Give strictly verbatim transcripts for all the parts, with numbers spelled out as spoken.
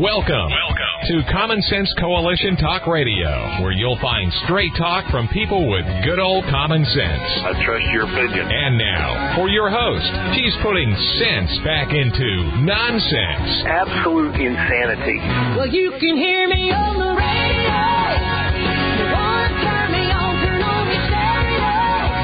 Welcome, Welcome to Common Sense Coalition Talk Radio, where you'll find straight talk from people with good old common sense. I trust your opinion. And now, for your host, she's putting sense back into nonsense. Absolute insanity. Well, you can hear me on the radio. You want to turn me on, turn on your stereo.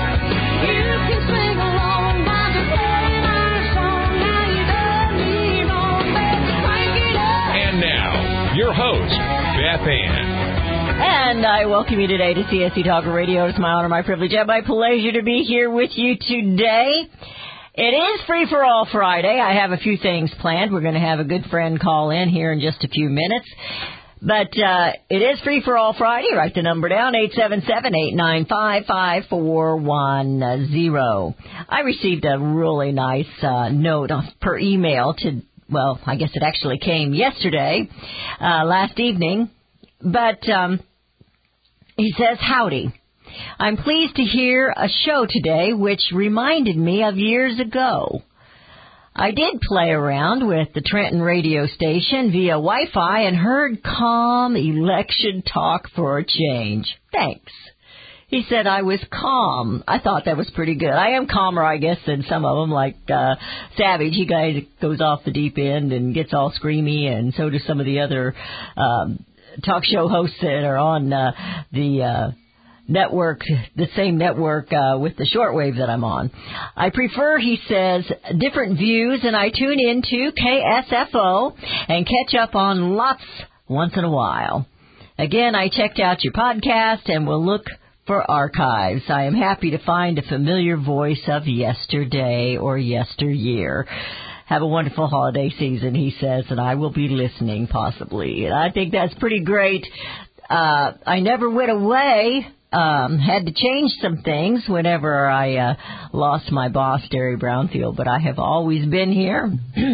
You can sing along by the playing our song. Now you done me wrong, let's crank it up. And now, your host, Beth Ann. And I welcome you today to C S C Talker Radio. It's my honor, my privilege, and my pleasure to be here with you today. It is Free for All Friday. I have a few things planned. We're going to have a good friend call in here in just a few minutes. But uh it is Free for All Friday. Write the number down, eight seven seven, eight nine five, five four one zero. I received a really nice uh note per email to, well, I guess it actually came yesterday, uh last evening. But um he says, howdy. I'm pleased to hear a show today which reminded me of years ago. I did play around with the Trenton radio station via Wi-Fi and heard calm election talk for a change. Thanks. He said I was calm. I thought that was pretty good. I am calmer, I guess, than some of them, like uh, Savage. He guys goes off the deep end and gets all screamy, and so do some of the other um, talk show hosts that are on uh, the uh, network, the same network uh, with the shortwave that I'm on. I prefer, he says, different views, and I tune into K S F O and catch up on lots once in a while. Again, I checked out your podcast and will look for archives. I am happy to find a familiar voice of yesterday or yesteryear. Have a wonderful holiday season, he says, and I will be listening possibly. And I think that's pretty great. Uh, I never went away. Um, had to change some things whenever I uh, lost my boss, Derry Brownfield, but I have always been here.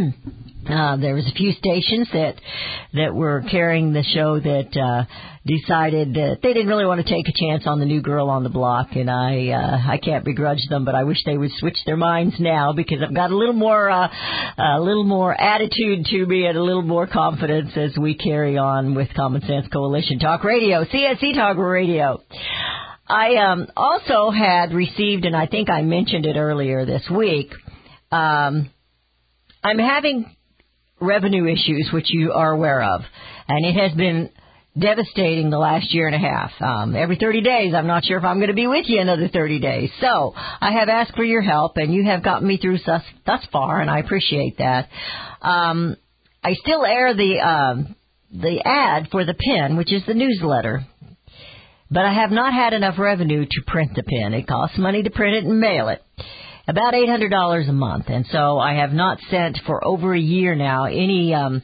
Uh, there was a few stations that that were carrying the show that uh, decided that they didn't really want to take a chance on the new girl on the block, and I uh, I can't begrudge them, but I wish they would switch their minds now because I've got a little more uh, a little more attitude to me and a little more confidence as we carry on with Common Sense Coalition Talk Radio, C S C Talk Radio. I um, also had received, and I think I mentioned it earlier this week, um, I'm having revenue issues, which you are aware of, and it has been devastating the last year and a half. Um, every thirty days, I'm not sure if I'm going to be with you another thirty days. So I have asked for your help, and you have gotten me through thus, thus far, and I appreciate that. Um, I still air the um, the ad for the Pin, which is the newsletter, but I have not had enough revenue to print the Pin. It costs money to print it and mail it. About eight hundred dollars a month, and so I have not sent for over a year now any um,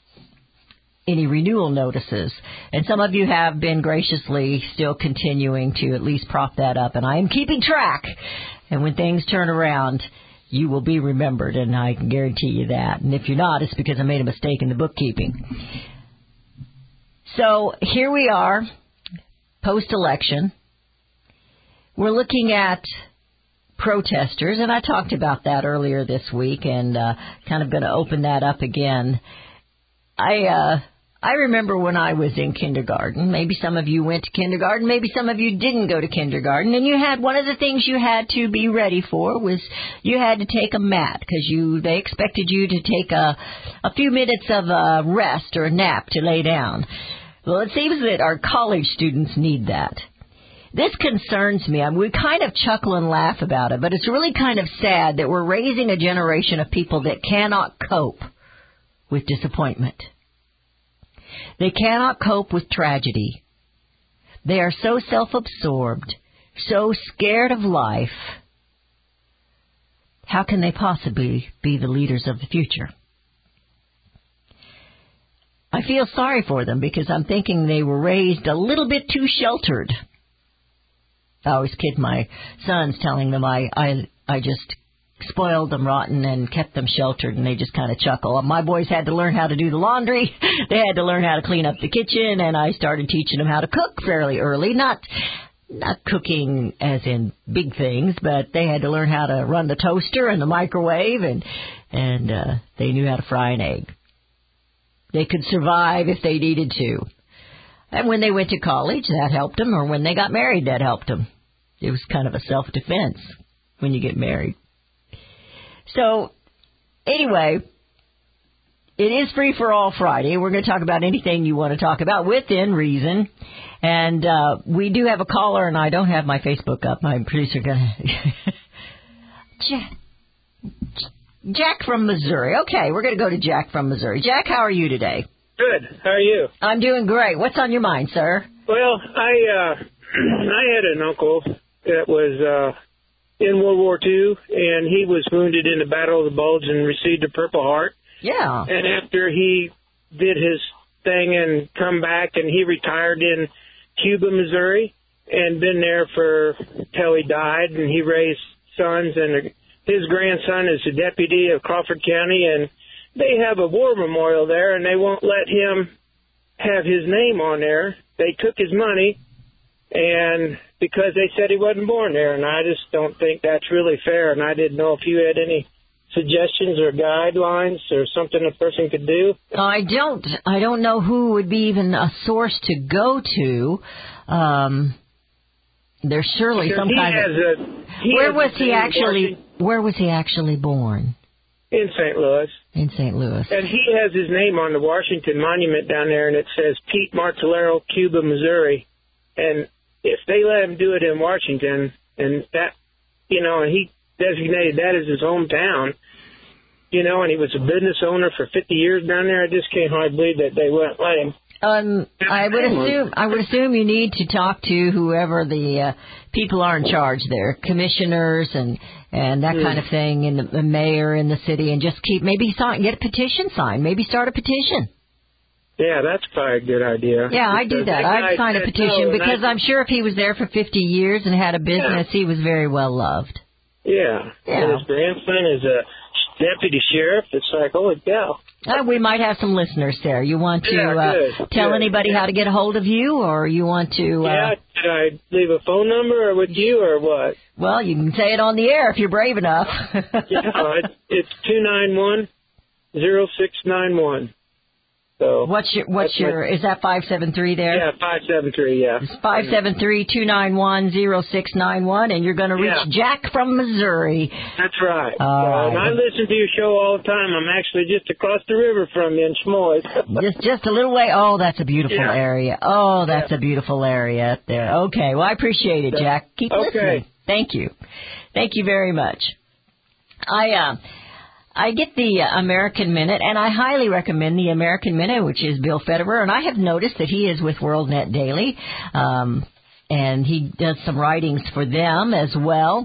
any renewal notices. And some of you have been graciously still continuing to at least prop that up, and I am keeping track. And when things turn around, you will be remembered, and I can guarantee you that. And if you're not, it's because I made a mistake in the bookkeeping. So here we are, post-election. We're looking at protesters, and I talked about that earlier this week, and uh, kind of going to open that up again. I uh, I remember when I was in kindergarten. Maybe some of you went to kindergarten. Maybe some of you didn't go to kindergarten. And you had one of the things you had to be ready for was you had to take a mat because you they expected you to take a a few minutes of a rest or a nap to lay down. Well, it seems that our college students need that. This concerns me. I mean, we kind of chuckle and laugh about it, but it's really kind of sad that we're raising a generation of people that cannot cope with disappointment. They cannot cope with tragedy. They are so self-absorbed, so scared of life. How can they possibly be the leaders of the future? I feel sorry for them because I'm thinking they were raised a little bit too sheltered. I always kid my sons telling them I, I, I just spoiled them rotten and kept them sheltered, and they just kind of chuckle. My boys had to learn how to do the laundry. They had to learn how to clean up the kitchen, and I started teaching them how to cook fairly early. Not not cooking as in big things, but they had to learn how to run the toaster and the microwave, and, and uh, they knew how to fry an egg. They could survive if they needed to. And when they went to college, that helped them, or when they got married, that helped them. It was kind of a self-defense when you get married. So, anyway, it is Free for All Friday. We're going to talk about anything you want to talk about within reason. And uh, we do have a caller, and I don't have my Facebook up. My producer going to... Jack, Jack from Missouri. Okay, we're going to go to Jack from Missouri. Jack, how are you today? Good. How are you? I'm doing great. What's on your mind, sir? Well, I uh, I had an uncle that was uh, in World War Two, and he was wounded in the Battle of the Bulge and received a Purple Heart. Yeah. And after he did his thing and come back, and he retired in Cuba, Missouri, and been there for till he died, and he raised sons, and his grandson is the deputy of Crawford County, and they have a war memorial there, and they won't let him have his name on there. They took his money, and because they said he wasn't born there, and I just don't think that's really fair, and I didn't know if you had any suggestions or guidelines or something a person could do. I don't. I don't know who would be even a source to go to. Um, there's surely Because some he kind has of. a, he Where has was a he thing actually? working Where was he actually born? in Saint Louis? In Saint Louis. And he has his name on the Washington Monument down there, and it says Pete Martellero, Cuba, Missouri. And if they let him do it in Washington, and that, you know, and he designated that as his hometown, you know, and he was a business owner for fifty years down there, I just can't hardly believe that they wouldn't let him. Um, I would assume I would assume you need to talk to whoever the uh, people are in charge there, commissioners and and that mm. kind of thing, and the, the mayor in the city, and just keep maybe sign, get a petition signed, maybe start a petition. Yeah, that's probably a good idea. Yeah, I do that. I'd sign a petition no, because I, I'm sure if he was there for fifty years and had a business, yeah. he was very well loved. Yeah. yeah. And his grandson is a deputy sheriff. It's like, holy cow. Uh, we might have some listeners there. You want to yeah, uh, tell good. anybody how to get a hold of you, or you want to... Uh, yeah, should I leave a phone number or with you or what? Well, you can say it on the air if you're brave enough. yeah, it's two nine one, zero six nine one. So what's your, what's your, my, is that five seven three there? Yeah, five seven three, yeah. It's five seven three, two nine one, zero six nine one, and you're going to reach yeah. Jack from Missouri. That's right. All uh, right. And I listen to your show all the time. I'm actually just across the river from you in Schmoys. just, just a little way. Oh, that's a beautiful yeah. area. Oh, that's yeah. a beautiful area up there. Okay, well, I appreciate it, Jack. Keep okay. listening. Thank you. Thank you very much. I, uh... I get the American Minute, and I highly recommend the American Minute, which is Bill Federer, and I have noticed that he is with WorldNet Daily, um, and he does some writings for them as well.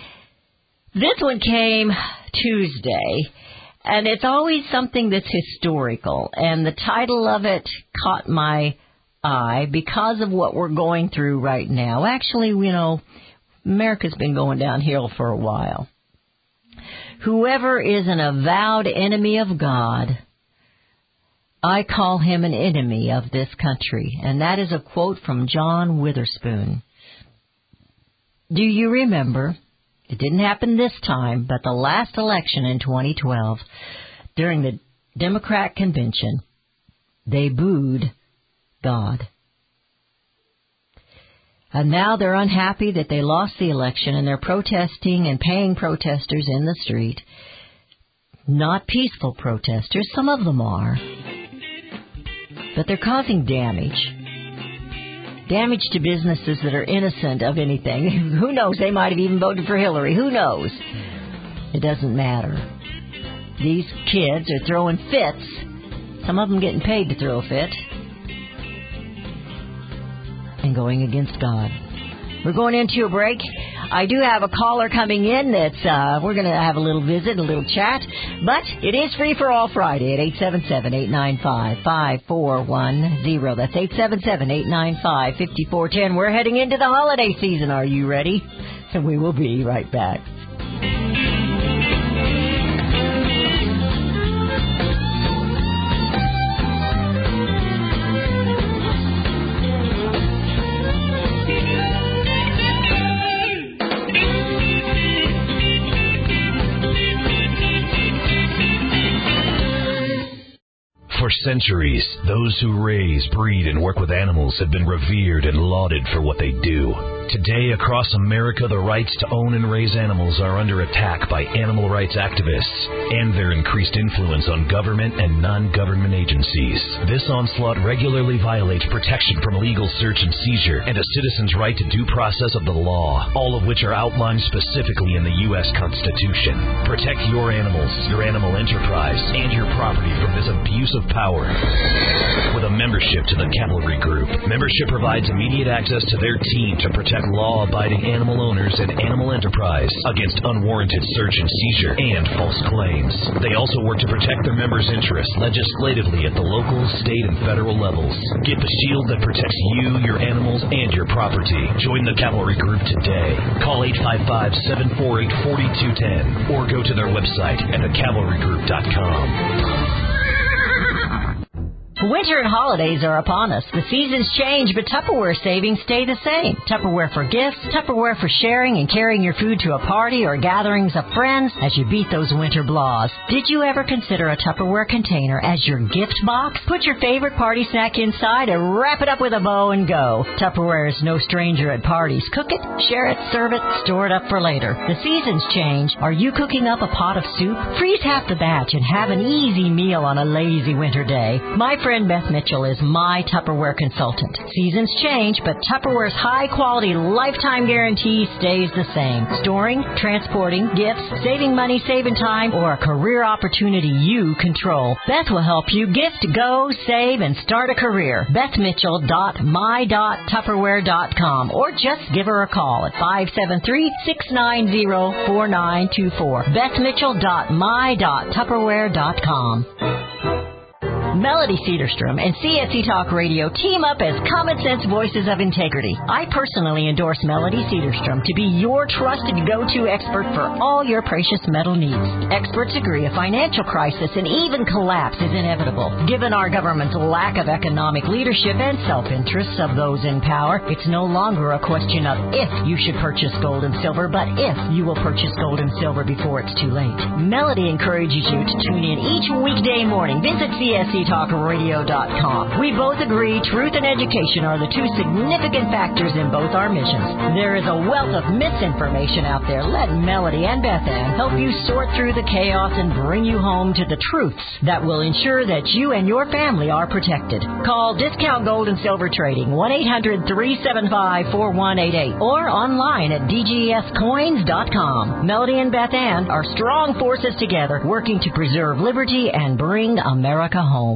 This one came Tuesday, and it's always something that's historical, and the title of it caught my eye because of what we're going through right now. Actually, you know, America's been going downhill for a while. Whoever is an avowed enemy of God, I call him an enemy of this country. And that is a quote from John Witherspoon. Do you remember, it didn't happen this time, but the last election in twenty twelve, during the Democrat convention, they booed God. And now they're unhappy that they lost the election, and they're protesting and paying protesters in the street. Not peaceful protesters, some of them are. But they're causing damage. Damage to businesses that are innocent of anything. Who knows? They might have even voted for Hillary. Who knows? It doesn't matter. These kids are throwing fits. Some of them getting paid to throw a fit. And going against God. We're going into a break. I do have a caller coming in that's, uh, we're going to have a little visit, a little chat. But it is Free for All Friday at eight seven seven, eight nine five, five four one zero. That's eight seven seven, eight nine five, five four one zero. We're heading into the holiday season. Are you ready? And we will be right back. For centuries, those who raise, breed, and work with animals have been revered and lauded for what they do. Today, across America, the rights to own and raise animals are under attack by animal rights activists and their increased influence on government and non-government agencies. This onslaught regularly violates protection from legal search and seizure and a citizen's right to due process of the law, all of which are outlined specifically in the U S Constitution. Protect your animals, your animal enterprise, and your property from this abuse of power. With a membership to the Cavalry Group, membership provides immediate access to their team to protect law-abiding animal owners and animal enterprise against unwarranted search and seizure and false claims. They also work to protect their members' interests legislatively at the local, state, and federal levels. Get the shield that protects you, your animals, and your property. Join the Cavalry Group today. Call eight five five, seven four eight, four two one zero or go to their website at the cavalry group dot com. Winter and holidays are upon us. The seasons change, but Tupperware savings stay the same. Tupperware for gifts, Tupperware for sharing and carrying your food to a party or gatherings of friends as you beat those winter blahs. Did you ever consider a Tupperware container as your gift box? Put your favorite party snack inside and wrap it up with a bow and go. Tupperware is no stranger at parties. Cook it, share it, serve it, store it up for later. The seasons change. Are you cooking up a pot of soup? Freeze half the batch and have an easy meal on a lazy winter day. My friend Beth Mitchell is my Tupperware consultant. Seasons change, but Tupperware's high-quality lifetime guarantee stays the same. Storing, transporting, gifts, saving money, saving time, or a career opportunity you control. Beth will help you gift, go, save, and start a career. beth mitchell dot my dot tupperware dot com or just give her a call at five seven three, six nine zero, four nine two four. beth mitchell dot my dot tupperware dot com. Melody Cedarstrom and C S C Talk Radio team up as common sense voices of integrity. I personally endorse Melody Cedarstrom to be your trusted go-to expert for all your precious metal needs. Experts agree a financial crisis and even collapse is inevitable. Given our government's lack of economic leadership and self-interests of those in power, it's no longer a question of if you should purchase gold and silver, but if you will purchase gold and silver before it's too late. Melody encourages you to tune in each weekday morning. Visit C S C talk radio dot com. We both agree truth and education are the two significant factors in both our missions. There is a wealth of misinformation out there. Let Melody and Beth Ann help you sort through the chaos and bring you home to the truths that will ensure that you and your family are protected. Call Discount Gold and Silver Trading, one eight hundred, three seven five, four one eight eight, or online at d g s coins dot com. Melody and Beth Ann are strong forces together, working to preserve liberty and bring America home.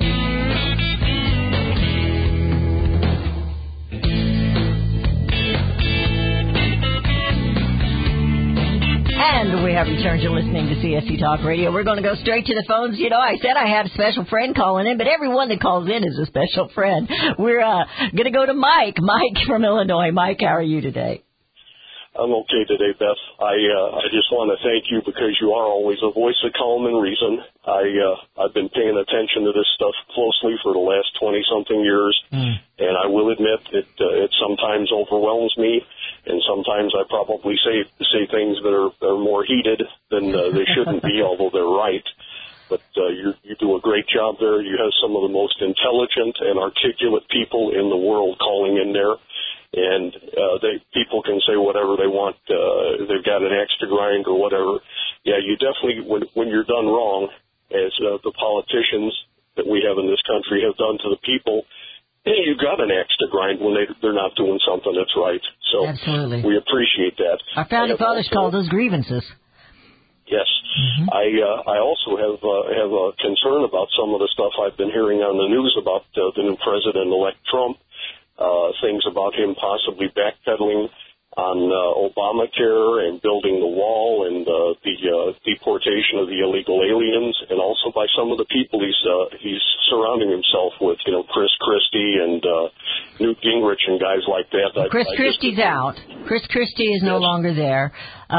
And we have returned to listening to C S C Talk Radio. We're going to go straight to the phones. You know, I said I had a special friend calling in, but everyone that calls in is a special friend. We're uh, going to go to Mike. Mike from Illinois. Mike, how are you today? I'm okay today, Beth. I uh, I just want to thank you because you are always a voice of calm and reason. I uh, I've been paying attention to this stuff closely for the last twenty something years, mm. and I will admit it uh, it sometimes overwhelms me, and sometimes I probably say say things that are, are more heated than uh, they shouldn't be, although they're right. But uh, you you do a great job there. You have some of the most intelligent and articulate people in the world calling in there. And uh, they people can say whatever they want. Uh, they've got an axe to grind or whatever. Yeah, you definitely, when, when you're done wrong, as uh, the politicians that we have in this country have done to the people, hey, you've got an axe to grind when they, they're not doing something that's right. So absolutely, we appreciate that. Our founding fathers called those grievances. Yes. Mm-hmm. I uh, I also have uh, have a concern about some of the stuff I've been hearing on the news about uh, the new president-elect Trump. Uh, things about him possibly backpedaling on uh, Obamacare and building the wall and uh, the uh, deportation of the illegal aliens, and also by some of the people he's uh, he's surrounding himself with, you know, Chris Christie and uh, Newt Gingrich and guys like that. Chris I, I Christie's just, out. Chris Christie is yes. no longer there.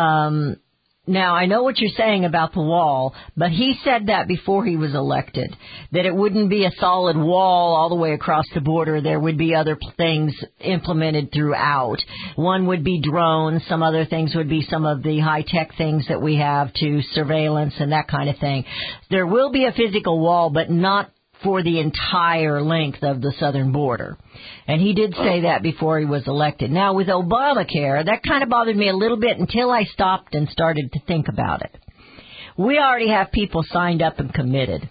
Um, Now, I know what you're saying about the wall, but he said that before he was elected, that it wouldn't be a solid wall all the way across the border. There would be other things implemented throughout. One would be drones. Some other things would be some of the high-tech things that we have to surveillance and that kind of thing. There will be a physical wall, but not for the entire length of the southern border. And he did say that before he was elected. Now, with Obamacare, that kind of bothered me a little bit until I stopped and started to think about it. We already have people signed up and committed.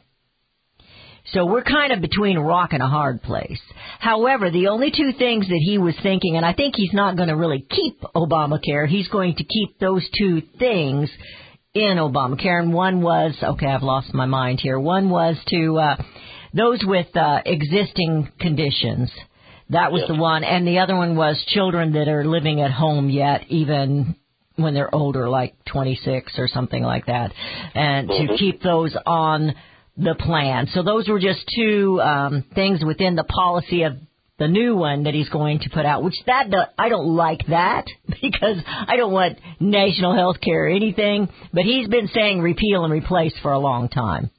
So we're kind of between a rock and a hard place. However, the only two things that he was thinking, and I think he's not going to really keep Obamacare, he's going to keep those two things in Obamacare. And one was, okay, I've lost my mind here. One was to uh, those with uh, existing conditions. That was the one. And the other one was children that are living at home yet, even when they're older, like twenty-six or something like that, and to keep those on the plan. So those were just two um, things within the policy of the new one that he's going to put out, which that I don't like that because I don't want national health care or anything, but he's been saying repeal and replace for a long time.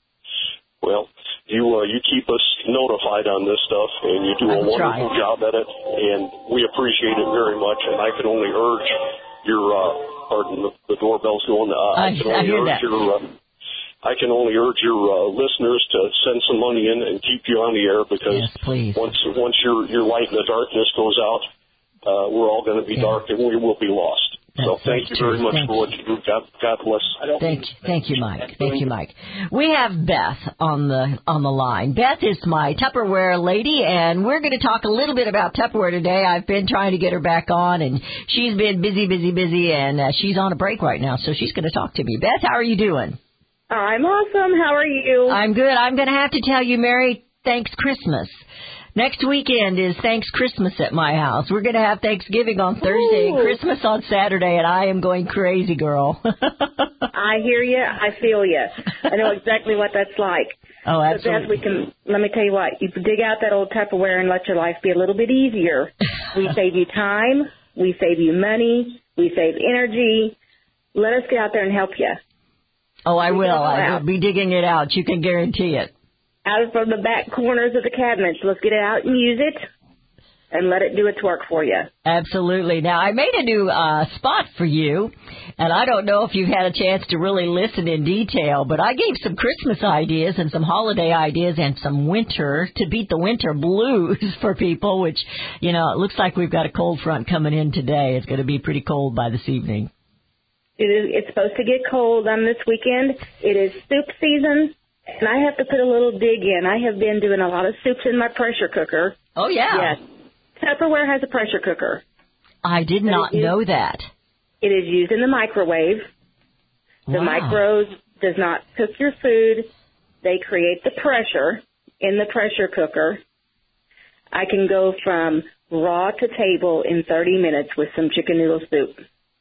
Well, you uh, you keep us notified on this stuff, and you do a wonderful try. job at it, and we appreciate it very much, and I can only urge your, uh, pardon, the, the doorbell's going, uh, I, I can only I hear urge that. your, uh, I can only urge your uh, listeners to send some money in and keep you on the air because yes, please. once once your your light in the darkness goes out, uh, we're all going to be yeah. dark and we will be lost. That's so thank you very much thank for what you do. God, God bless. I don't Thank you, thank you, Mike. Thank you, Mike. We have Beth on the on the line. Beth is my Tupperware lady, and we're going to talk a little bit about Tupperware today. I've been trying to get her back on, and she's been busy, busy, busy, and uh, she's on a break right now, so she's going to talk to me. Beth, how are you doing? I'm awesome. How are you? I'm good. I'm going to have to tell you, Merry Thanks Christmas. Next weekend is Thanks Christmas at my house. We're going to have Thanksgiving on Thursday Ooh. and Christmas on Saturday, and I am going crazy, girl. I hear you. I feel you. I know exactly what that's like. Oh, absolutely. So, Beth, we can, let me tell you what. You dig out that old Tupperware and let your life be a little bit easier. We save you time. We save you money. We save energy. Let us get out there and help you. Oh, I We will. go I out. will be digging it out. You can guarantee it. Out from the back corners of the cabinets. Let's get it out and use it and let it do its work for you. Absolutely. Now, I made a new uh, spot for you, and I don't know if you've had a chance to really listen in detail, but I gave some Christmas ideas and some holiday ideas and some winter to beat the winter blues for people, which, you know, it looks like we've got a cold front coming in today. It's going to be pretty cold by this evening. It is, it's supposed to get cold on this weekend. It is soup season, and I have to put a little dig in. I have been doing a lot of soups in my pressure cooker. Oh, yeah. Yes. Tupperware has a pressure cooker. I did not is, know that. It is used in the microwave. The Wow. microwave does not cook your food. They create the pressure in the pressure cooker. I can go from raw to table in thirty minutes with some chicken noodle soup.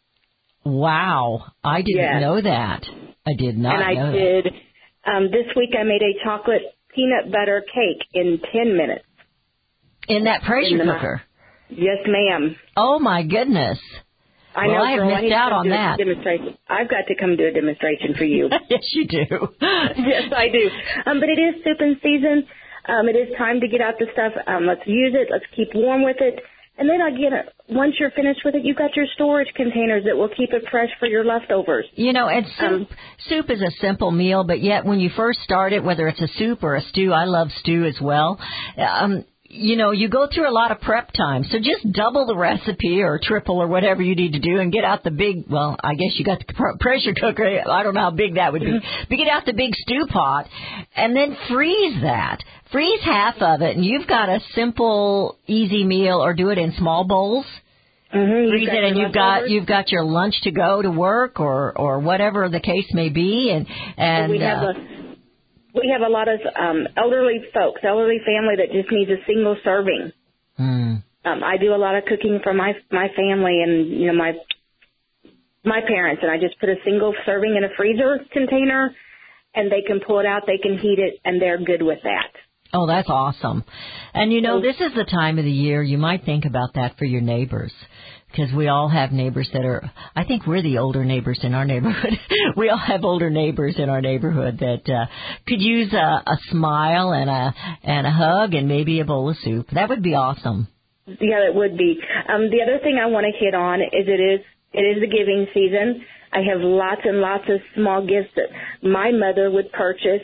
Wow. I didn't Yes. know that. I did not and I know did, um, this week I made a chocolate peanut butter cake in ten minutes. that. In that pressure in the mi- cooker. Yes, ma'am. Oh, my goodness. I Well, know, I have girl, missed need to out come on do a that. Demonstration. I've got to come do a demonstration for you. Yes, you do. Yes, I do. Um, but it is souping season. Um, it is time to get out the stuff. Um, let's use it. Let's keep warm with it. And then again, once you're finished with it, you've got your storage containers that will keep it fresh for your leftovers. You know, and soup, Um, soup is a simple meal, but yet when you first start it, whether it's a soup or a stew, I love stew as well. Um, you know, you go through a lot of prep time. So just double the recipe or triple or whatever you need to do and get out the big, well, I guess you got the pr- pressure cooker. I don't know how big that would be. But get out the big stew pot and then freeze that. Freeze half of it and you've got a simple, easy meal, or do it in small bowls. Mm-hmm. Freeze it and you've got, you've got your lunch to go to work or, or whatever the case may be. And, and, we have uh, a we have a lot of um, elderly folks, elderly family that just needs a single serving. hmm. Um, I do a lot of cooking for my my family and you know my my parents, and I just put a single serving in a freezer container, and they can pull it out, they can heat it, and they're good with that. Oh, that's awesome. And, you know, So- this is the time of the year you might think about that for your neighbors, because we all have neighbors that are, I think we're the older neighbors in our neighborhood. We all have older neighbors in our neighborhood that uh, could use a, a smile and a and a hug and maybe a bowl of soup. That would be awesome. Yeah, it would be. Um, the other thing I want to hit on is it is it is the giving season. I have lots and lots of small gifts that my mother would purchase.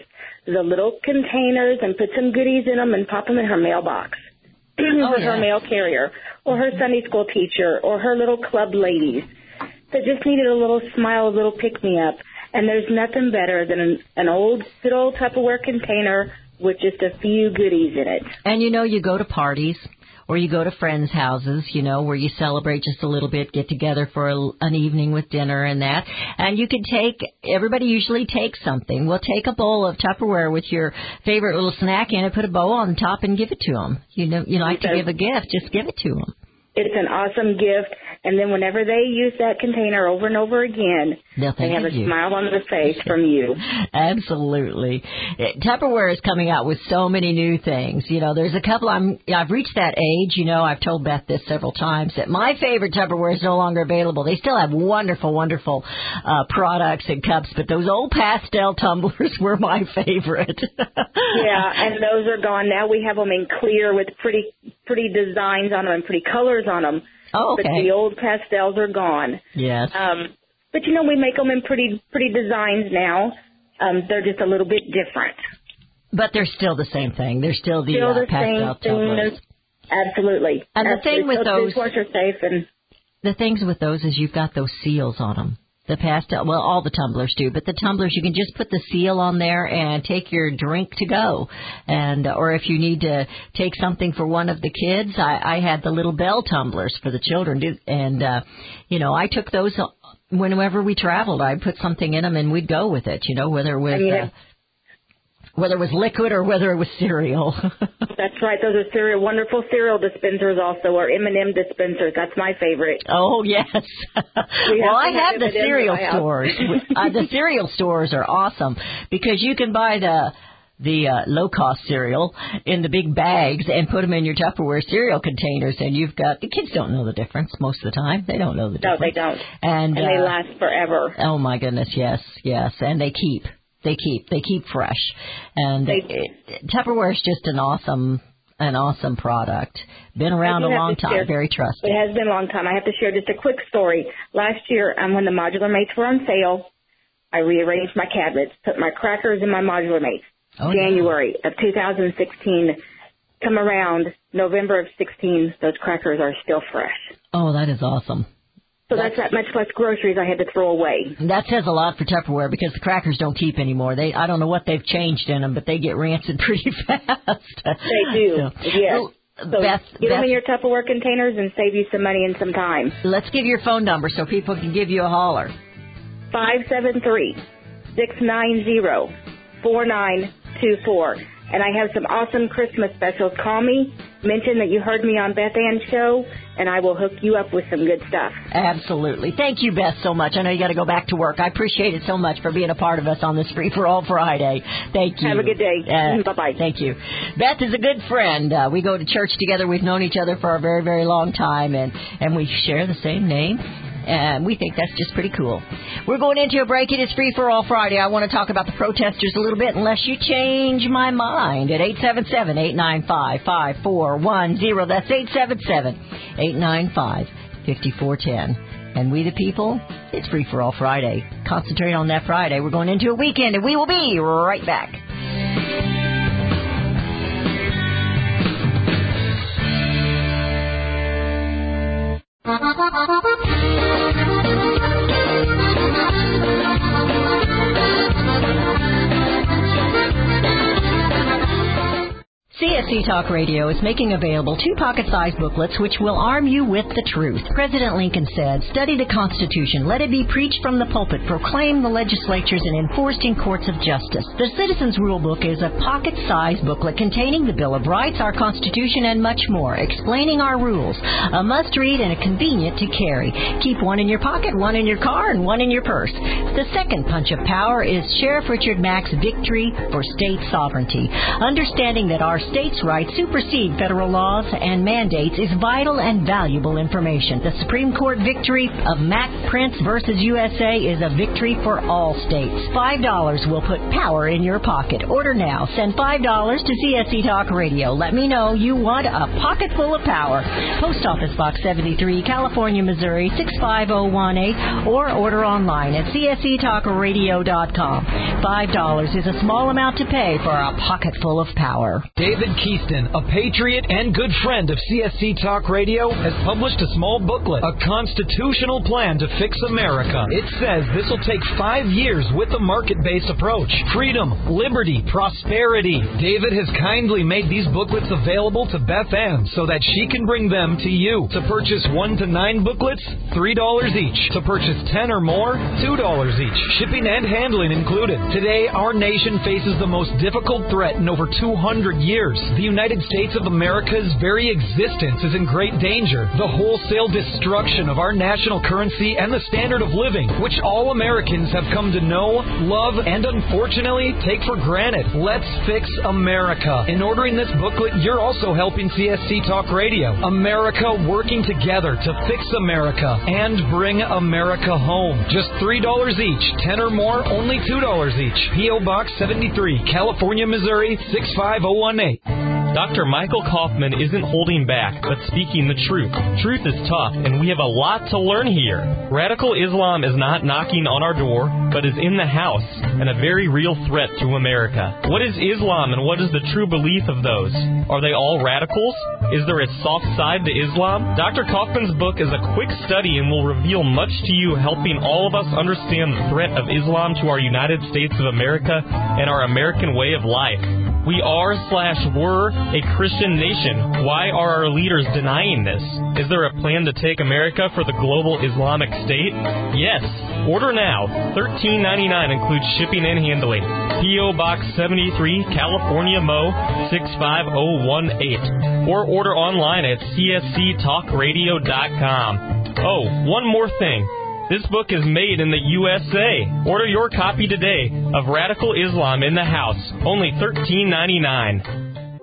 the little containers and put some goodies in them and pop them in her mailbox. Oh, with yeah. her mail carrier, or her Sunday school teacher, or her little club ladies that just needed a little smile, a little pick-me-up. And there's nothing better than an, an old, good old Tupperware container with just a few goodies in it. And, you know, you go to parties or you go to friends' houses, you know, where you celebrate just a little bit, get together for a, an evening with dinner and that. And you can take, everybody usually takes something. Well, take a bowl of Tupperware with your favorite little snack in it, put a bow on top and give it to them. You know, you like to give a gift, just give it to them. It's an awesome gift. And then whenever they use that container over and over again, They'll they have a you. smile on their face from you. Absolutely. Tupperware is coming out with so many new things. You know, there's a couple, I'm, I've reached that age, you know, I've told Beth this several times, that my favorite Tupperware is no longer available. They still have wonderful, wonderful uh, products and cups, but those old pastel tumblers were my favorite. Yeah, and those are gone. Now we have them in clear with pretty, pretty designs on them and pretty colors on them. Oh, okay. But the old pastels are gone. Yes. Um, but, you know, we make them in pretty pretty designs now. Um, they're just a little bit different. But they're still the same thing. They're still the, still uh, the pastel same tumblers. thing. Absolutely. And the Absolutely. thing with so those... dishwasher safe and... The things with those is you've got those seals on them. The pastel, well, all the tumblers do, but the tumblers, you can just put the seal on there and take your drink to go. And, or if you need to take something for one of the kids, I, I had the little bell tumblers for the children. And, uh, you know, I took those whenever we traveled. I'd put something in them and we'd go with it, you know, whether it was, uh, whether it was liquid or whether it was cereal. That's right. Those are cereal, wonderful cereal dispensers also, or M and M dispensers. That's my favorite. Oh, yes. We well, I have M and M's the cereal stores. uh, the cereal stores are awesome because you can buy the the uh, low-cost cereal in the big bags and put them in your Tupperware cereal containers, and you've got, the kids don't know the difference most of the time. They don't know the difference. No, they don't. And, and uh, they last forever. Oh, my goodness, yes, yes. And they keep. They keep. They keep fresh. And They, it, Tupperware is just an awesome, an awesome product. Been around a long time. Share, very trusted. It has been a long time. I have to share just a quick story. Last year, um, when the modular mates were on sale, I rearranged my cabinets, put my crackers in my modular mates. Oh, January yeah. of two thousand sixteen, come around November of sixteen, those crackers are still fresh. Oh, that is awesome. So that's, that's that much less groceries I had to throw away. That says a lot for Tupperware because the crackers don't keep anymore. They, I don't know what they've changed in them, but they get rancid pretty fast. They do, so, yes. Well, so Beth, get Beth, them in your Tupperware containers and save you some money and some time. Let's give your phone number so people can give you a holler. five seven three, six nine zero, four nine two four. And I have some awesome Christmas specials. Call me, mention that you heard me on Beth Ann's show, and I will hook you up with some good stuff. Absolutely. Thank you, Beth, so much. I know you got to go back to work. I appreciate it so much for being a part of us on this Free for All Friday. Thank you. Have a good day. Uh, Bye-bye. Thank you. Beth is a good friend. Uh, we go to church together. We've known each other for a very, very long time, and, and we share the same name. And we think that's just pretty cool. We're going into a break. It is Free for All Friday. I want to talk about the protesters a little bit unless you change my mind at eight seven seven, eight nine five, five four one zero. That's eight seven seven, eight nine five, five four one zero. And we the people, it's Free for All Friday. Concentrate on that Friday. We're going into a weekend, and we will be right back. C S C Talk Radio is making available two pocket-sized booklets which will arm you with the truth. President Lincoln said, "Study the Constitution. Let it be preached from the pulpit, proclaimed in the legislatures, and enforced in courts of justice." The Citizens Rule Book is a pocket-sized booklet containing the Bill of Rights, our Constitution, and much more, explaining our rules. A must-read and a convenient to carry. Keep one in your pocket, one in your car, and one in your purse. The second punch of power is Sheriff Richard Mack's Victory for State Sovereignty. Understanding that our states' rights supersede federal laws and mandates is vital and valuable information. The Supreme Court victory of Mac Prince versus U S A is a victory for all states. five dollars will put power in your pocket. Order now. Send five dollars to C S C Talk Radio. Let me know you want a pocket full of power. Post Office Box seventy-three, California, Missouri, six five zero one eight, or order online at C S C talk radio dot com. five dollars is a small amount to pay for a pocket full of power. David Keaston, a patriot and good friend of C S C Talk Radio, has published a small booklet, A Constitutional Plan to Fix America. It says this will take five years with a market-based approach. Freedom, liberty, prosperity. David has kindly made these booklets available to Beth Ann so that she can bring them to you. To purchase one to nine booklets, three dollars each. To purchase ten or more, two dollars each. Shipping and handling included. Today, our nation faces the most difficult threat in over two hundred years. The United States of America's very existence is in great danger. The wholesale destruction of our national currency and the standard of living, which all Americans have come to know, love, and unfortunately take for granted. Let's fix America. In ordering this booklet, you're also helping C S C Talk Radio. America working together to fix America and bring America home. Just three dollars each. ten or more, only two dollars each. P O. Box seventy-three, California, Missouri, six five zero one eight. Doctor Michael Kaufman isn't holding back, but speaking the truth. Truth is tough, and we have a lot to learn here. Radical Islam is not knocking on our door, but is in the house, and a very real threat to America. What is Islam, and what is the true belief of those? Are they all radicals? Is there a soft side to Islam? Doctor Kaufman's book is a quick study and will reveal much to you, helping all of us understand the threat of Islam to our United States of America and our American way of life. We are slash were a Christian nation. Why are our leaders denying this? Is there a plan to take America for the global Islamic State? Yes. Order now. thirteen ninety-nine includes shipping and handling. P O. Box seventy-three, California, Mo six five zero one eight. Or order online at C S C talk radio dot com. Oh, one more thing. This book is made in the U S A. Order your copy today of Radical Islam in the House, only thirteen ninety-nine.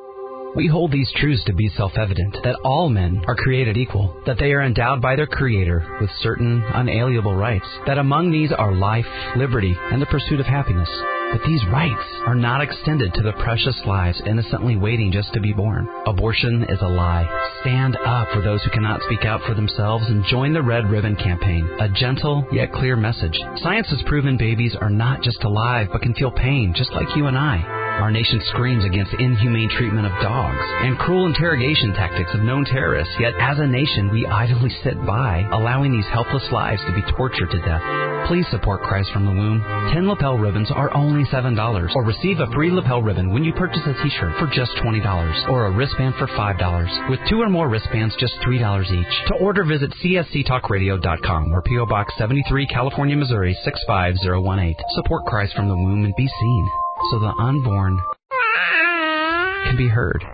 We hold these truths to be self-evident, that all men are created equal, that they are endowed by their Creator with certain unalienable rights, that among these are life, liberty, and the pursuit of happiness. But these rights are not extended to the precious lives innocently waiting just to be born. Abortion is a lie. Stand up for those who cannot speak out for themselves and join the Red Ribbon Campaign, a gentle yet clear message. Science has proven babies are not just alive but can feel pain just like you and I. Our nation screams against inhumane treatment of dogs and cruel interrogation tactics of known terrorists, yet as a nation we idly sit by, allowing these helpless lives to be tortured to death. Please support Christ from the Womb. Ten lapel ribbons are only seven dollars, or receive a free lapel ribbon when you purchase a t-shirt for just twenty dollars, or a wristband for five dollars. With two or more wristbands, just three dollars each. To order, visit C S C talk radio dot com or P O. Box seventy-three, California, Missouri, six five zero one eight. Support Christ from the Womb and be seen, so the unborn can be heard.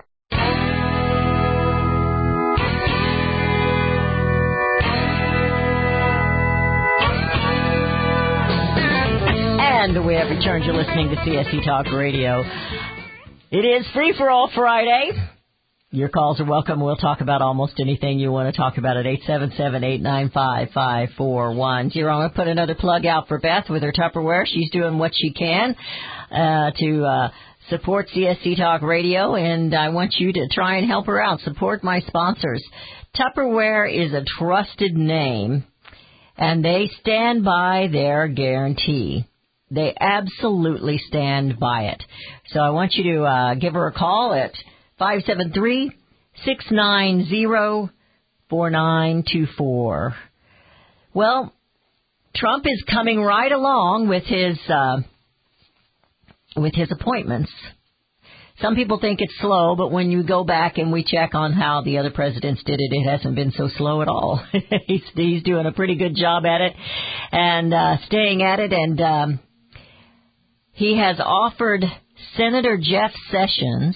And we have returned. You're listening to C S C Talk Radio. It is Free for All Friday. Your calls are welcome. We'll talk about almost anything you want to talk about at eight seven seven, eight nine five, five four one zero. I'm going to put another plug out for Beth with her Tupperware. She's doing what she can uh, to uh, support C S C Talk Radio, and I want you to try and help her out. Support my sponsors. Tupperware is a trusted name, and they stand by their guarantee. They absolutely stand by it. So I want you to uh, give her a call at five seven three, six nine zero, four nine two four. Well, Trump is coming right along with his uh, with his appointments. Some people think it's slow, but when you go back and we check on how the other presidents did it, it hasn't been so slow at all. he's, he's doing a pretty good job at it and uh, staying at it. And um, he has offered Senator Jeff Sessions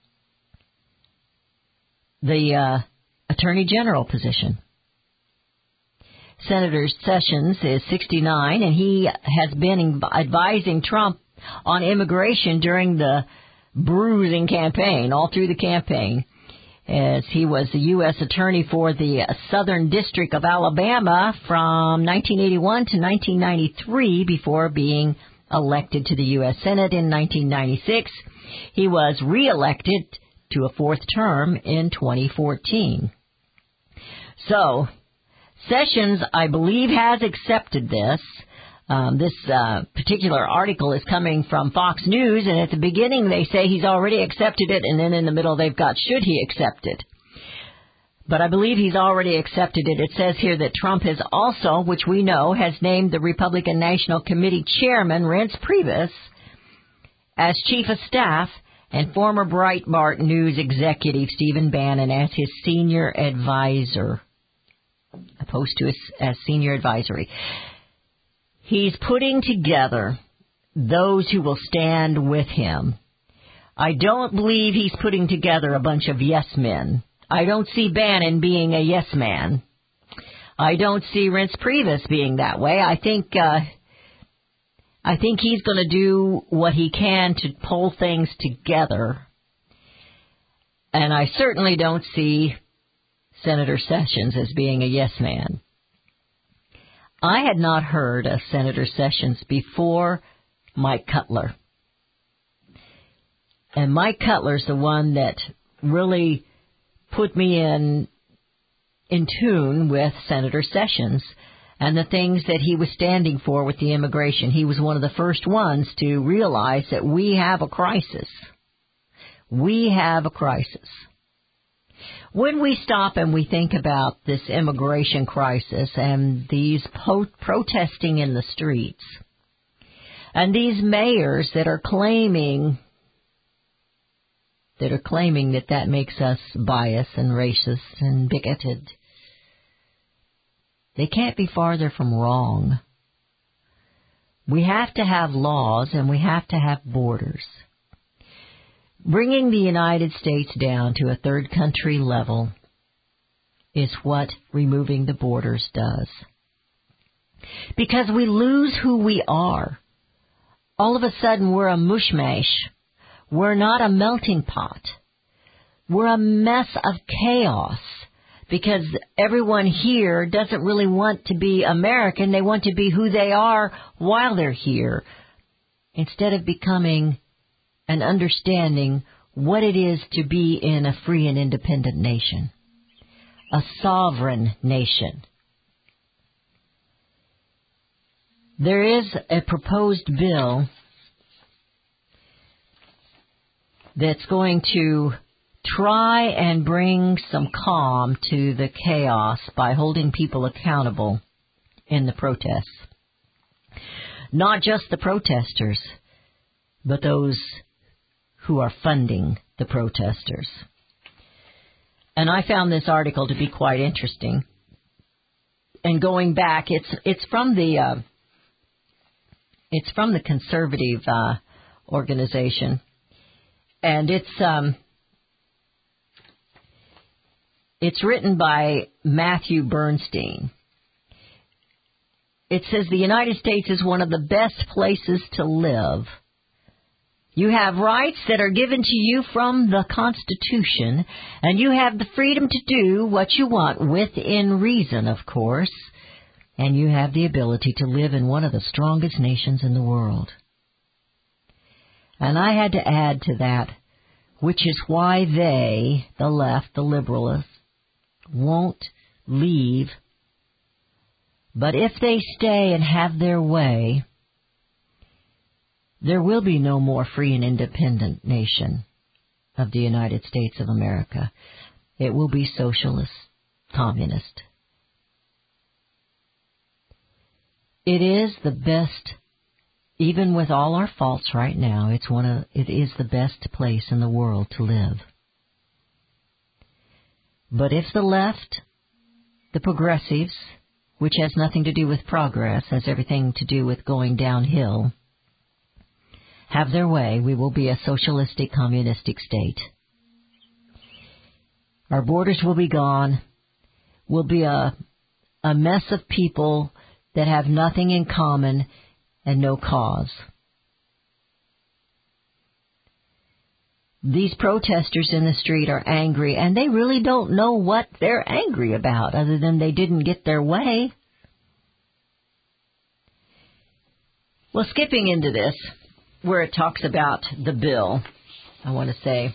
the uh, Attorney General position. Senator Sessions is sixty-nine, and he has been advising Trump on immigration during the bruising campaign all through the campaign, as he was the U S attorney for the Southern District of Alabama from nineteen eighty-one to nineteen ninety-three before being elected to the U S Senate in nineteen ninety-six. He was reelected to a fourth term in twenty fourteen. So, Sessions, I believe, has accepted this. Um, this uh, particular article is coming from Fox News, and at the beginning they say he's already accepted it, and then in the middle they've got, should he accept it? But I believe he's already accepted it. It says here that Trump has also, which we know, has named the Republican National Committee Chairman, Reince Priebus, as Chief of Staff, and former Breitbart News executive Stephen Bannon as his senior advisor, opposed to his, as senior advisory. He's putting together those who will stand with him. I don't believe he's putting together a bunch of yes men. I don't see Bannon being a yes man. I don't see Reince Priebus being that way. I think uh, I think he's going to do what he can to pull things together. And I certainly don't see Senator Sessions as being a yes man. I had not heard of Senator Sessions before Mike Cutler. And Mike Cutler's the one that really put me in in tune with Senator Sessions and the things that he was standing for with the immigration. He was one of the first ones to realize that we have a crisis. We have a crisis. When we stop and we think about this immigration crisis and these po- protesting in the streets and these mayors that are claiming that are claiming that that makes us biased and racist and bigoted, they can't be farther from wrong. We have to have laws and we have to have borders. Bringing the United States down to a third country level is what removing the borders does. Because we lose who we are. All of a sudden we're a mushmash. We're not a melting pot. We're a mess of chaos. Because everyone here doesn't really want to be American. They want to be who they are while they're here. Instead of becoming and understanding what it is to be in a free and independent nation, a sovereign nation. There is a proposed bill that's going to try and bring some calm to the chaos by holding people accountable in the protests. Not just the protesters, but those who are funding the protesters. And I found this article to be quite interesting. And going back, it's it's from the uh, it's from the conservative uh, organization, and it's um, it's written by Matthew Bernstein. It says the United States is one of the best places to live. You have rights that are given to you from the Constitution, and you have the freedom to do what you want within reason, of course, and you have the ability to live in one of the strongest nations in the world. And I had to add to that, which is why they, the left, the liberalists, won't leave. But if they stay and have their way, there will be no more free and independent nation of the United States of America. It will be socialist, communist. It is the best, even with all our faults right now, it's one of, it is the best place in the world to live. But if the left, the progressives, which has nothing to do with progress, has everything to do with going downhill, have their way, we will be a socialistic, communistic state. Our borders will be gone. We'll be a, a mess of people that have nothing in common and no cause. these protesters in the street are angry, and they really don't know what they're angry about other than they didn't get their way. Well, skipping into this, where it talks about the bill, I want to say,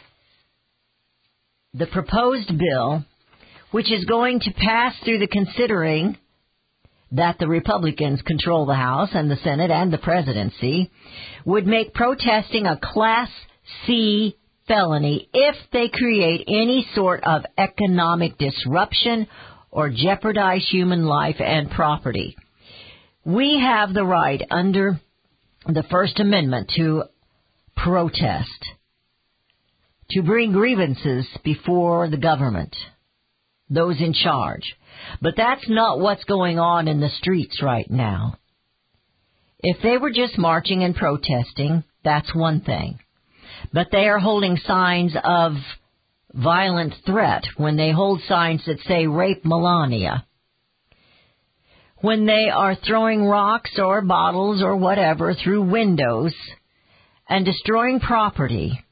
the proposed bill, which is going to pass through the considering that the Republicans control the House and the Senate and the presidency, would make protesting a Class C felony if they create any sort of economic disruption or jeopardize human life and property. We have the right under the First Amendment to protest, to bring grievances before the government, those in charge. But that's not what's going on in the streets right now. If they were just marching and protesting, that's one thing. But they are holding signs of violent threat when they hold signs that say rape Melania. When they are throwing rocks or bottles or whatever through windows and destroying property,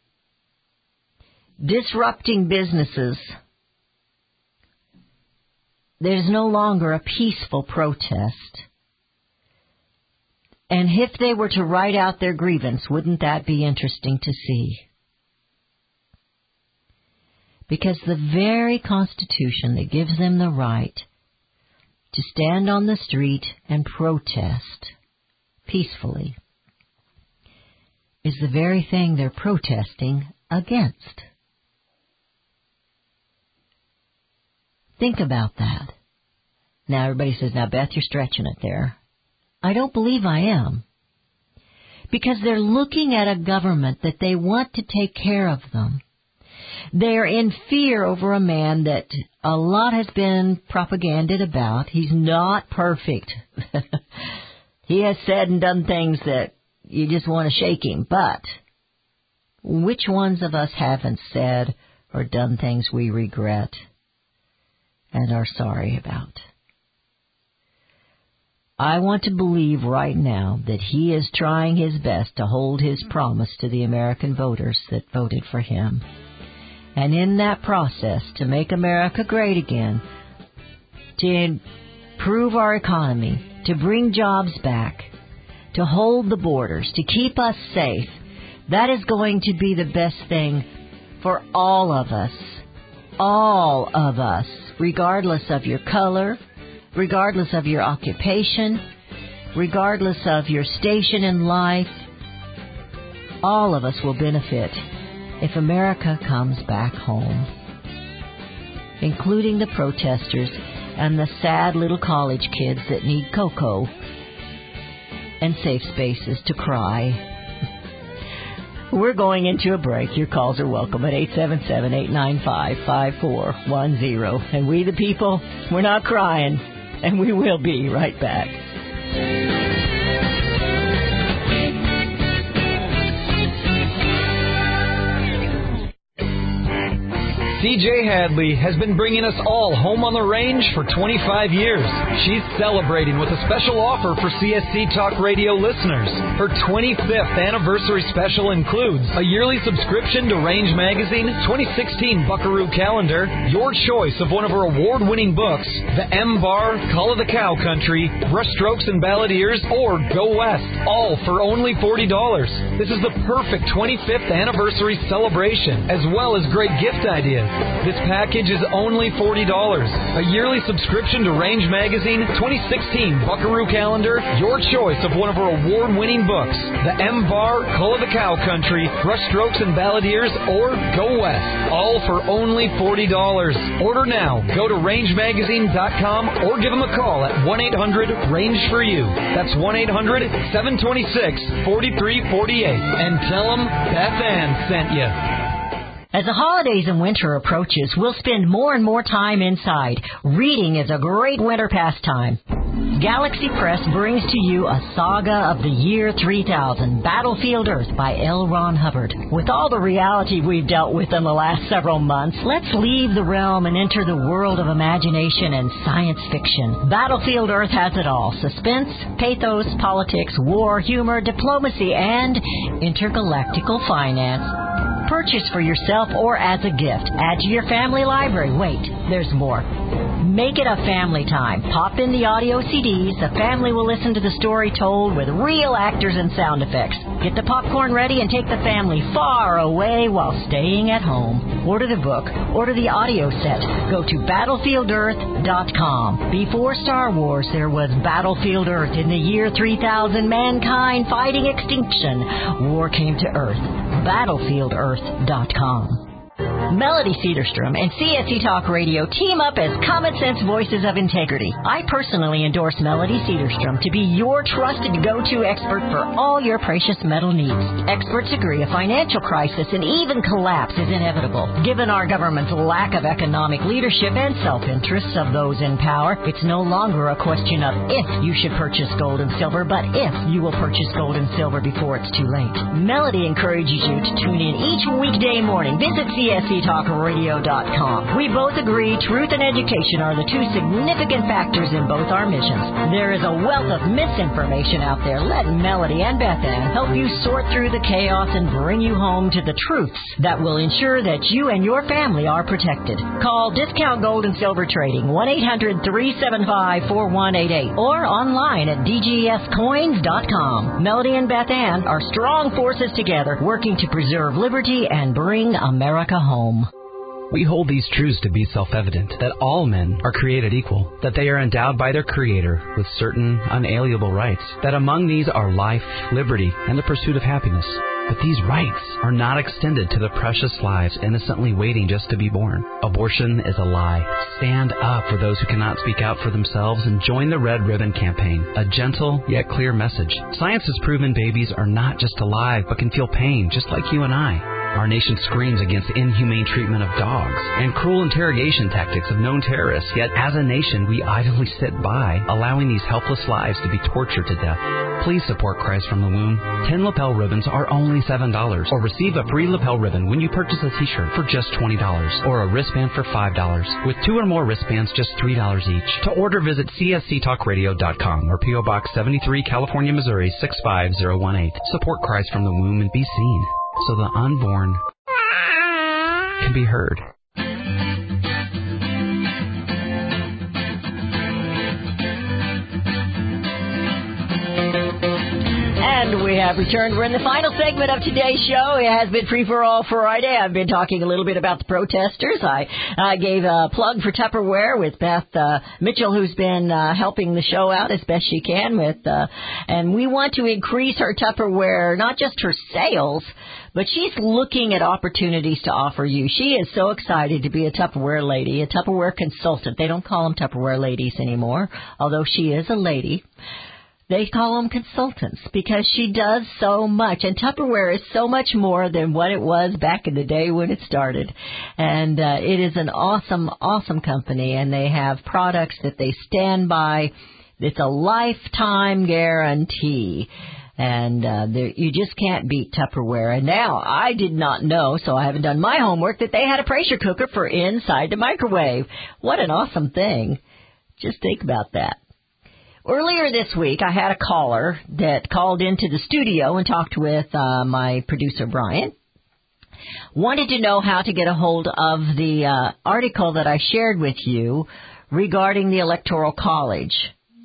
disrupting businesses, there's no longer a peaceful protest. And if they were to write out their grievance, wouldn't that be interesting to see? Because the very Constitution that gives them the right to stand on the street and protest peacefully is the very thing they're protesting against. Think about that. Now everybody says, now Beth, you're stretching it there. I don't believe I am. Because they're looking at a government that they want to take care of them. They're in fear over a man that a lot has been propaganded about. He's not perfect. He has said and done things that you just want to shake him. But which ones of us haven't said or done things we regret and are sorry about? I want to believe right now that he is trying his best to hold his promise to the American voters that voted for him. And in that process, to make America great again, to improve our economy, to bring jobs back, to hold the borders, to keep us safe, that is going to be the best thing for all of us. All of us, regardless of your color, regardless of your occupation, regardless of your station in life, all of us will benefit if America comes back home, including the protesters and the sad little college kids that need cocoa and safe spaces to cry. We're going into a break. Your calls are welcome at eight seven seven, eight nine five, five four one zero. And we the people, we're not crying, and we will be right back. C J Hadley has been bringing us all home on the range for twenty-five years. She's celebrating with a special offer for C S C Talk Radio listeners. Her twenty-fifth anniversary special includes a yearly subscription to Range Magazine, twenty sixteen Buckaroo Calendar, your choice of one of her award-winning books, The M-Bar, Call of the Cow Country, Brushstrokes and Balladeers, or Go West, all for only forty dollars. This is the perfect twenty-fifth anniversary celebration, as well as great gift ideas. This package is only forty dollars. A yearly subscription to Range Magazine, twenty sixteen Buckaroo Calendar, your choice of one of her award-winning books, The M-Bar, Call of the Cow Country, Brushstrokes and Balladeers, or Go West, all for only forty dollars. Order now. Go to range magazine dot com or give them a call at one eight hundred range for you. That's one eight hundred, seven two six, four three four eight. And tell them Beth Ann sent you. As the holidays and winter approaches, we'll spend more and more time inside. Reading is a great winter pastime. Galaxy Press brings to you a saga of the year three thousand, Battlefield Earth by L. Ron Hubbard. With all the reality we've dealt with in the last several months, let's leave the realm and enter the world of imagination and science fiction. Battlefield Earth has it all: suspense, pathos, politics, war, humor, diplomacy, and intergalactical finance. Purchase for yourself or as a gift. Add to your family library. Wait, there's more. Make it a family time. Pop in the audio C Ds. The family will listen to the story told with real actors and sound effects. Get the popcorn ready and take the family far away while staying at home. Order the book. Order the audio set. Go to battlefield earth dot com. Before Star Wars, there was Battlefield Earth. In the year three thousand, mankind fighting extinction. War came to Earth. battlefield earth dot com. Melody Cedarstrom and C S C Talk Radio team up as Common Sense Voices of Integrity. I personally endorse Melody Cedarstrom to be your trusted go-to expert for all your precious metal needs. Experts agree a financial crisis and even collapse is inevitable. Given our government's lack of economic leadership and self-interests of those in power, it's no longer a question of if you should purchase gold and silver, but if you will purchase gold and silver before it's too late. Melody encourages you to tune in each weekday morning. Visit C S C talk radio dot com. We both agree truth and education are the two significant factors in both our missions. There is a wealth of misinformation out there. Let Melody and Beth Ann help you sort through the chaos and bring you home to the truths that will ensure that you and your family are protected. Call Discount Gold and Silver Trading, one eight hundred three seven five four one eight eight, or online at d g s coins dot com. Melody and Beth Ann are strong forces together, working to preserve liberty and bring America home. We hold these truths to be self-evident, that all men are created equal, that they are endowed by their Creator with certain unalienable rights, that among these are life, liberty, and the pursuit of happiness. But these rights are not extended to the precious lives innocently waiting just to be born. Abortion is a lie. Stand up for those who cannot speak out for themselves and join the Red Ribbon Campaign, a gentle yet clear message. Science has proven babies are not just alive, but can feel pain just like you and I. Our nation screams against inhumane treatment of dogs and cruel interrogation tactics of known terrorists, yet as a nation we idly sit by, allowing these helpless lives to be tortured to death. Please support Christ from the Womb. Ten lapel ribbons are only seven dollars, or receive a free lapel ribbon when you purchase a t-shirt for just twenty dollars, or a wristband for five dollars. With two or more wristbands, just three dollars each. To order, visit c s c talk radio dot com or P O Box seventy-three, California, Missouri, six five zero one eight. Support Christ from the Womb and be seen, so the unborn can be heard. And we have returned. We're in the final segment of today's show. It has been Free for All Friday. I've been talking a little bit about the protesters. I uh, gave a plug for Tupperware with Beth uh, Mitchell, who's been uh, helping the show out as best she can with, uh, and we want to increase her Tupperware, not just her sales, but she's looking at opportunities to offer you. She is so excited to be a Tupperware lady, a Tupperware consultant. They don't call them Tupperware ladies anymore, although she is a lady. They call them consultants because she does so much. And Tupperware is so much more than what it was back in the day when it started. And uh, it is an awesome, awesome company. And they have products that they stand by. It's a lifetime guarantee. And uh, you just can't beat Tupperware. And now, I did not know, so I haven't done my homework, that they had a pressure cooker for inside the microwave. What an awesome thing. Just think about that. Earlier this week, I had a caller that called into the studio and talked with uh, my producer, Brian. Wanted to know how to get a hold of the uh, article that I shared with you regarding the Electoral College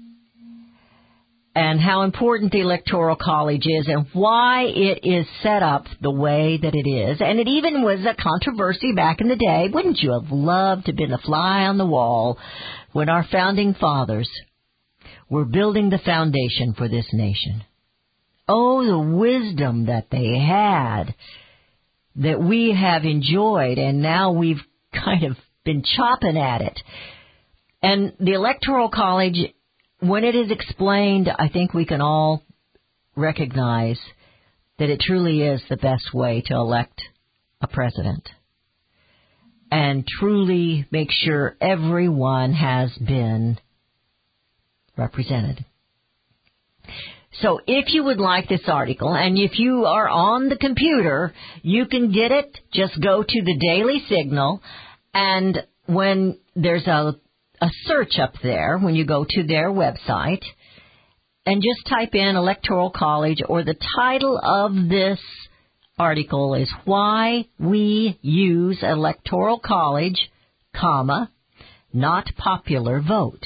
and how important the Electoral College is and why it is set up the way that it is. And it even was a controversy back in the day. Wouldn't you have loved to have been a fly on the wall when our founding fathers were building the foundation for this nation? Oh, the wisdom that they had that we have enjoyed, and now we've kind of been chopping at it. And the Electoral College, when it is explained, I think we can all recognize that it truly is the best way to elect a president and truly make sure everyone has been represented. So if you would like this article, and if you are on the computer, you can get it. Just go to the Daily Signal, and when there's a, a search up there, when you go to their website, and just type in Electoral College or the title of this article is Why We Use Electoral College, comma, Not Popular Vote.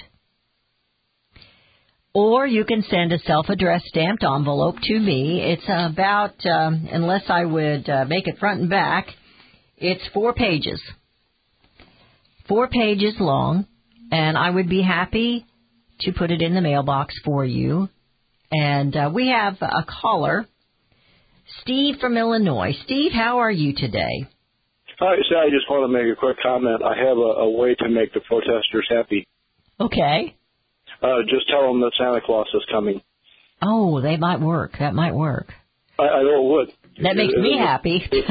Or you can send a self-addressed stamped envelope to me. It's about, um, unless I would uh, make it front and back, it's four pages. Four pages long, and I would be happy to put it in the mailbox for you. And uh, we have a caller, Steve from Illinois. Steve, how are you today? Hi, so I just want to make a quick comment. I have a, a way to make the protesters happy. Okay. Uh, just tell them that Santa Claus is coming. Oh, they might work. That might work. I, I know it would. That makes it, me it, happy. It,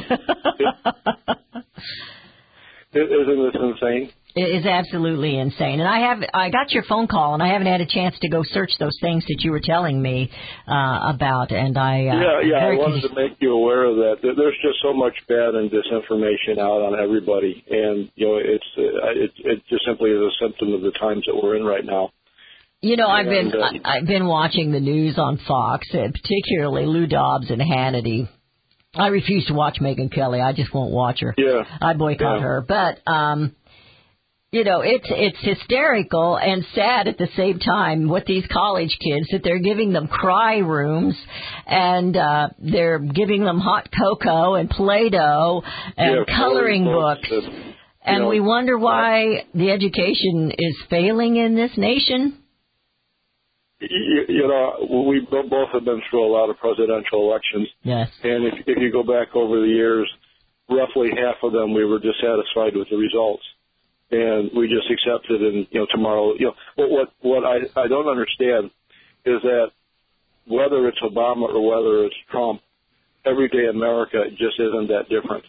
it, isn't this insane? It is absolutely insane. And I have I got your phone call, and I haven't had a chance to go search those things that you were telling me uh, about. And I uh, yeah, yeah, I wanted con- to make you aware of that. There's just so much bad and disinformation out on everybody, and you know, it's uh, it, it just simply is a symptom of the times that we're in right now. You know, I've been and, uh, I've been watching the news on Fox, and particularly Lou Dobbs and Hannity. I refuse to watch Megyn Kelly. I just won't watch her. Yeah, I boycott yeah. her. But um, you know, it's it's hysterical and sad at the same time with these college kids that they're giving them cry rooms, and uh, they're giving them hot cocoa and Play-Doh and yeah, coloring books. books that, and know, we wonder why the education is failing in this nation. You, you know, we both have been through a lot of presidential elections. Yes. And if, if you go back over the years, roughly half of them we were dissatisfied with the results, and we just accepted. And you know, tomorrow, you know, what what, what I I don't understand is that whether it's Obama or whether it's Trump, everyday America just isn't that different.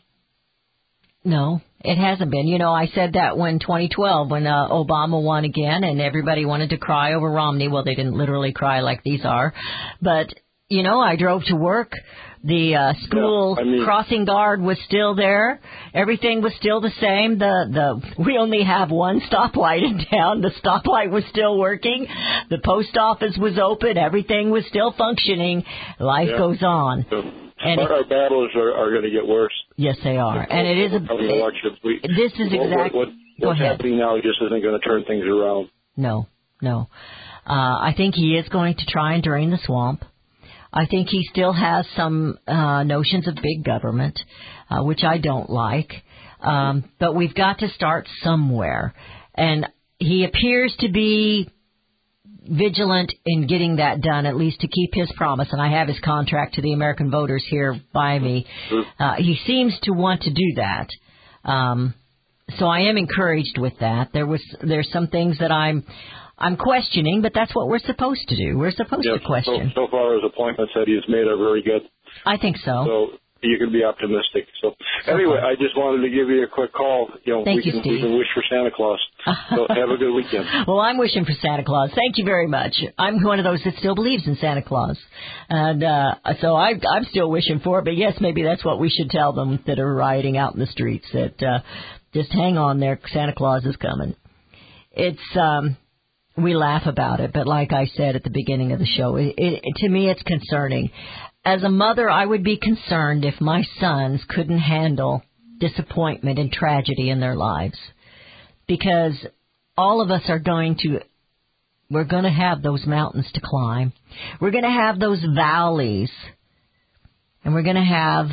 No, it hasn't been. You know, I said that when twenty twelve, when uh, Obama won again, and everybody wanted to cry over Romney. Well, they didn't literally cry like these are. But, you know, I drove to work. The uh, school yeah, I mean, crossing guard was still there. Everything was still the same. The the we only have one stoplight in town. The stoplight was still working. The post office was open. Everything was still functioning. Life yeah. goes on. So, and our, our battles are, are going to get worse. Yes, they are. And it is a. Elections. We, this is what, exactly. What, what, what's happening now just isn't going to turn things around. No, no. Uh, I think he is going to try and drain the swamp. I think he still has some uh, notions of big government, uh, which I don't like. Um, but we've got to start somewhere. And he appears to be vigilant in getting that done, at least to keep his promise. And I have his contract to the American voters here by me. Uh, he seems to want to do that. Um, so I am encouraged with that. There was there's some things that I'm I'm questioning, but that's what we're supposed to do. We're supposed yes, to question. So, so far, his appointments that he's made are very good. I think so. So you can be optimistic. So, so anyway, far. I just wanted to give you a quick call. You know, Thank we you, can Steve. we can wish for Santa Claus. So have a good weekend. Well, I'm wishing for Santa Claus. Thank you very much. I'm one of those that still believes in Santa Claus, and uh, so I, I'm still wishing for it. But yes, maybe that's what we should tell them that are rioting out in the streets. That uh, just hang on there, Santa Claus is coming. It's um. We laugh about it, but like I said at the beginning of the show, it, it, to me it's concerning. As a mother, I would be concerned if my sons couldn't handle disappointment and tragedy in their lives. Because all of us are going to, we're going to have those mountains to climb. We're going to have those valleys. And we're going to have,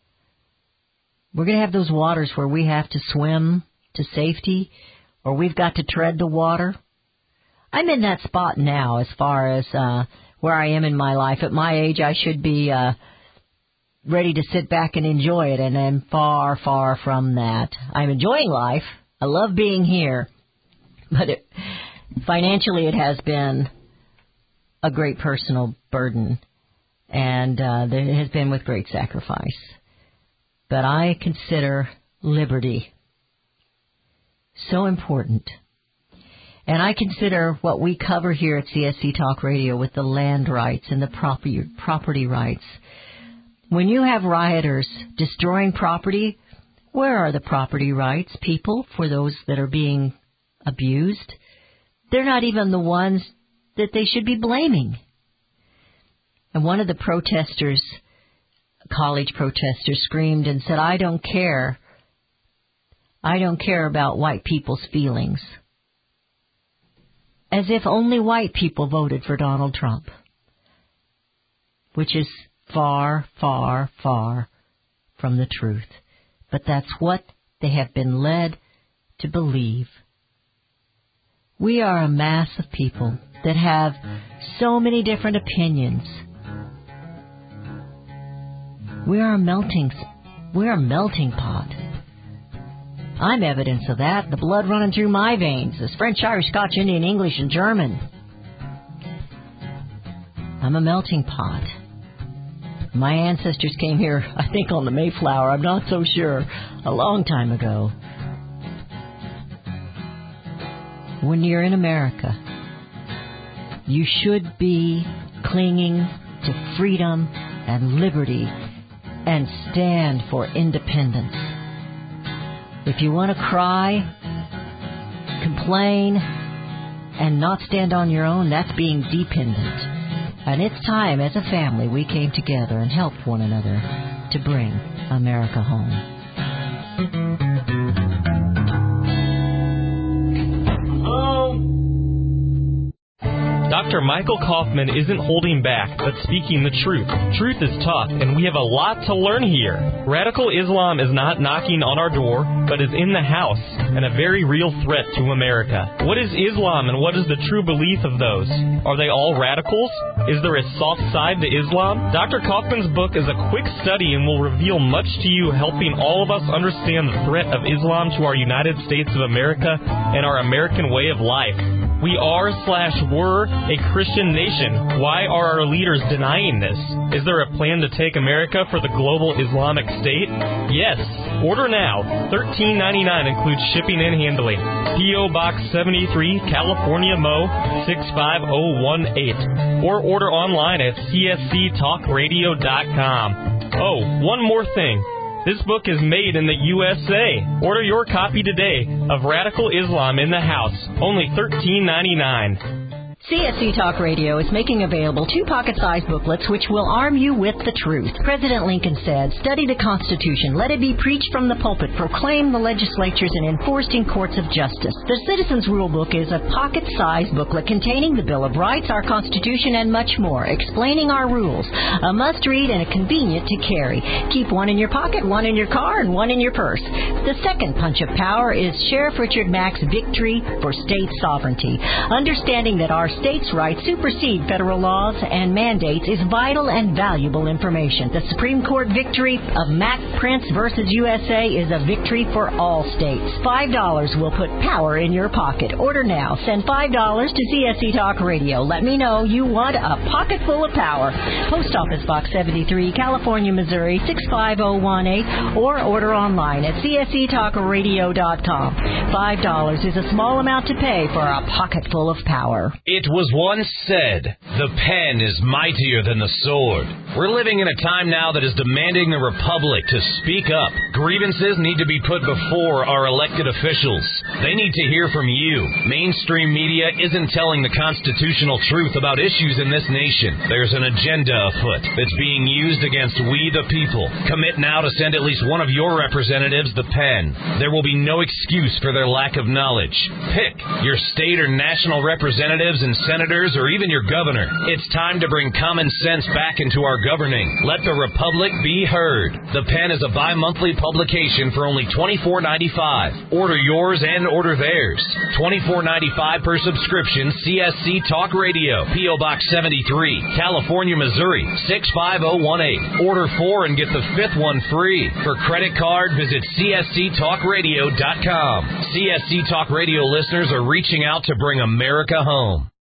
we're going to have those waters where we have to swim to safety, or we've got to tread the water. I'm in that spot now as far as uh, where I am in my life. At my age, I should be uh, ready to sit back and enjoy it, and I'm far, far from that. I'm enjoying life. I love being here, but it, financially it has been a great personal burden, and uh, it has been with great sacrifice. But I consider liberty so important. And I consider what we cover here at C S C Talk Radio with the land rights and the property property rights. When you have rioters destroying property, where are the property rights, people, for those that are being abused? They're not even the ones that they should be blaming. And one of the protesters college protesters screamed and said, I don't care. I don't care about white people's feelings. As if only white people voted for Donald Trump, which is far, far, far from the truth. But that's what they have been led to believe. We are a mass of people that have so many different opinions. We are a melting, we're a melting pot. I'm evidence of that. The blood running through my veins is French, Irish, Scotch, Indian, English, and German. I'm a melting pot. My ancestors came here, I think, on the Mayflower. I'm not so sure. A long time ago. When you're in America, you should be clinging to freedom and liberty and stand for independence. If you want to cry, complain, and not stand on your own, that's being dependent. And it's time, as a family, we came together and helped one another to bring America home. Doctor Michael Kaufman isn't holding back, but speaking the truth. Truth is tough, and we have a lot to learn here. Radical Islam is not knocking on our door, but is in the house, and a very real threat to America. What is Islam, and what is the true belief of those? Are they all radicals? Is there a soft side to Islam? Doctor Kaufman's book is a quick study and will reveal much to you, helping all of us understand the threat of Islam to our United States of America and our American way of life. We are slash were a Christian nation. Why are our leaders denying this? Is there a plan to take America for the global Islamic State? Yes. Order now. thirteen ninety-nine includes shipping and handling. P O. Box seventy-three, California, Mo six five zero one eight. Or order online at C S C talk radio dot com. Oh, one more thing. This book is made in the U S A. Order your copy today of Radical Islam in the House. Only thirteen ninety-nine. C S C Talk Radio is making available two pocket-sized booklets which will arm you with the truth. President Lincoln said, study the Constitution, let it be preached from the pulpit, proclaimed the legislatures, and enforced in courts of justice. The Citizens Rule Book is a pocket-sized booklet containing the Bill of Rights, our Constitution, and much more, explaining our rules. A must-read and a convenient to carry. Keep one in your pocket, one in your car, and one in your purse. The second punch of power is Sheriff Richard Mack's Victory for State Sovereignty. Understanding that our states' rights supersede federal laws and mandates is vital and valuable information. The Supreme Court victory of Mack Prince versus U S A is a victory for all states. Five dollars will put power in your pocket. Order now. Send five dollars to C S C Talk Radio. Let me know you want a pocket full of power. Post Office Box seventy-three, California, Missouri six five zero one eight, or order online at C S C talk radio dot com. Five dollars is a small amount to pay for a pocket full of power. It was once said, the pen is mightier than the sword. We're living in a time now that is demanding the Republic to speak up. Grievances need to be put before our elected officials. They need to hear from you. Mainstream media isn't telling the constitutional truth about issues in this nation. There's an agenda afoot that's being used against we the people. Commit now to send at least one of your representatives the pen. There will be no excuse for their lack of knowledge. Pick your state or national representatives and senators, or even your governor. It's time to bring common sense back into our governing. Let the Republic be heard. The Pen is a bi-monthly publication for only twenty-four ninety-five. Order yours and order theirs. twenty-four ninety-five per subscription. C S C Talk Radio, P O. Box seventy-three, California, Missouri six five zero one eight. Order four and get the fifth one free. For credit card, visit C S C talk radio dot com. C S C Talk Radio listeners are reaching out to bring America home.